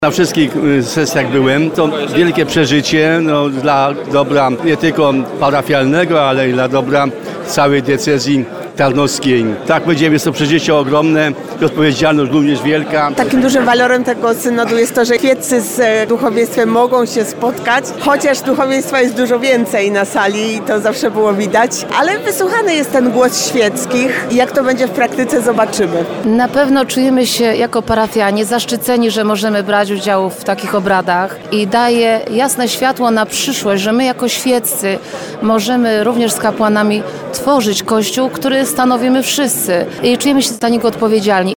Na wszystkich sesjach byłem, to wielkie przeżycie dla dobra nie tylko parafialnego, ale i dla dobra całej diecezji tarnowskiej. Tak powiedziałem, jest to przeżycie ogromne i odpowiedzialność również wielka. Takim dużym walorem tego synodu jest to, że świeccy z duchowieństwem mogą się spotkać, chociaż duchowieństwa jest dużo więcej na sali i to zawsze było widać, ale wysłuchany jest ten głos świeckich i jak to będzie w praktyce, zobaczymy. Na pewno czujemy się jako parafianie zaszczyceni, że możemy brać udział w takich obradach i daje jasne światło na przyszłość, że my jako świeccy możemy również z kapłanami tworzyć Kościół, który stanowimy wszyscy i czujemy się za niego odpowiedzialni.